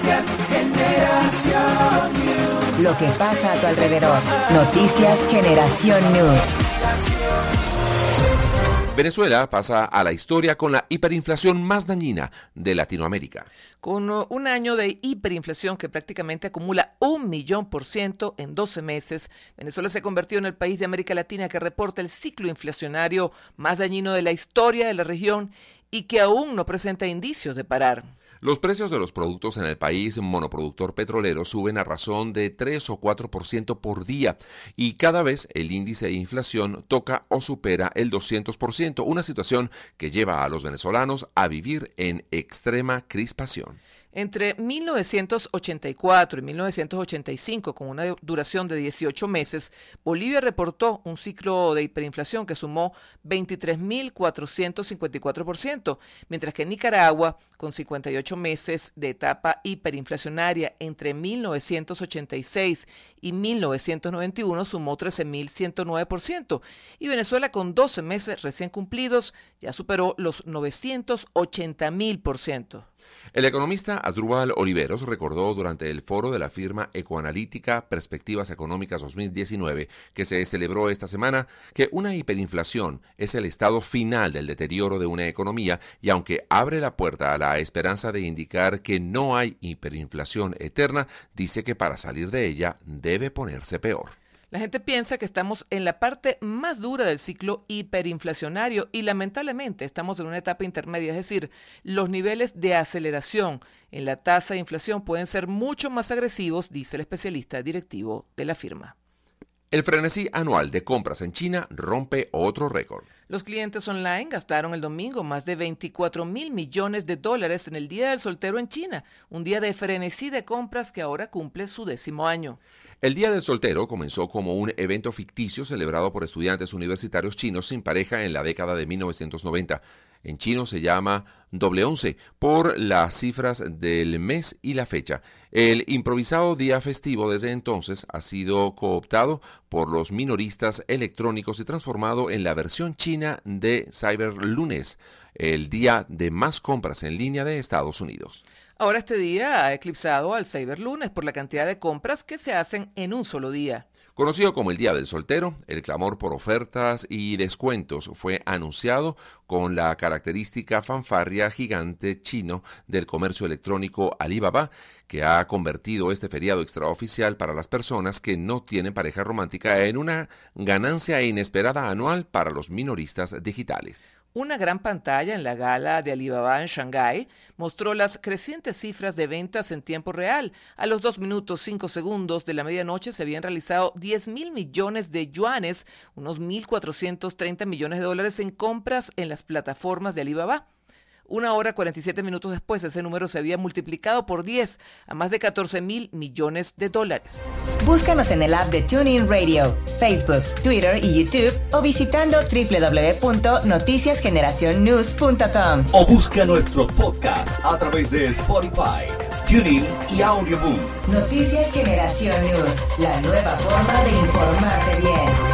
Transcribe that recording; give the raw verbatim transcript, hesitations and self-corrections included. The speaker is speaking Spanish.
Noticias Generación News. Lo que pasa a tu alrededor. Noticias Generación News. Venezuela pasa a la historia con la hiperinflación más dañina de Latinoamérica. Con un año de hiperinflación que prácticamente acumula un millón por ciento en doce meses, Venezuela se convirtió en el país de América Latina que reporta el ciclo inflacionario más dañino de la historia de la región y que aún no presenta indicios de parar. Los precios de los productos en el país monoproductor petrolero suben a razón de tres o cuatro por ciento por día y cada vez el índice de inflación toca o supera el doscientos por ciento, una situación que lleva a los venezolanos a vivir en extrema crispación. Entre mil novecientos ochenta y cuatro y mil novecientos ochenta y cinco, con una duración de dieciocho meses, Bolivia reportó un ciclo de hiperinflación que sumó veintitrés mil cuatrocientos cincuenta y cuatro por ciento, mientras que Nicaragua, con cincuenta y ocho meses de etapa hiperinflacionaria entre mil novecientos ochenta y seis y mil novecientos noventa y uno, sumó trece mil ciento nueve por ciento, y Venezuela, con doce meses recién cumplidos, ya superó los novecientos ochenta mil por ciento. El economista Asdrúbal Oliveros recordó durante el foro de la firma ecoanalítica Perspectivas Económicas dos mil diecinueve, que se celebró esta semana, que una hiperinflación es el estado final del deterioro de una economía y aunque abre la puerta a la esperanza de indicar que no hay hiperinflación eterna, dice que para salir de ella debe ponerse peor. La gente piensa que estamos en la parte más dura del ciclo hiperinflacionario y lamentablemente estamos en una etapa intermedia, es decir, los niveles de aceleración en la tasa de inflación pueden ser mucho más agresivos, dice el especialista directivo de la firma. El frenesí anual de compras en China rompe otro récord. Los clientes online gastaron el domingo más de veinticuatro mil millones de dólares en el Día del Soltero en China, un día de frenesí de compras que ahora cumple su décimo año. El Día del Soltero comenzó como un evento ficticio celebrado por estudiantes universitarios chinos sin pareja en la década de mil novecientos noventa. En chino se llama doble once por las cifras del mes y la fecha. El improvisado día festivo desde entonces ha sido cooptado por los minoristas electrónicos y transformado en la versión china de Cyberlunes, el día de más compras en línea de Estados Unidos. Ahora este día ha eclipsado al Cyberlunes por la cantidad de compras que se hacen en un solo día. Conocido como el Día del Soltero, el clamor por ofertas y descuentos fue anunciado con la característica fanfarria gigante chino del comercio electrónico Alibaba, que ha convertido este feriado extraoficial para las personas que no tienen pareja romántica en una ganancia inesperada anual para los minoristas digitales. Una gran pantalla en la gala de Alibaba en Shanghái mostró las crecientes cifras de ventas en tiempo real. A los dos minutos cinco segundos de la medianoche se habían realizado diez mil millones de yuanes, unos mil cuatrocientos treinta millones de dólares en compras en las plataformas de Alibaba. Una hora cuarenta y siete minutos después, ese número se había multiplicado por diez a más de catorce mil millones de dólares. Búscanos en el app de TuneIn Radio, Facebook, Twitter y YouTube o visitando doble u doble u doble u punto noticias generación news punto com. O busca nuestros podcasts a través de Spotify, TuneIn y Audioboom. Noticias Generación News, la nueva forma de informarte bien.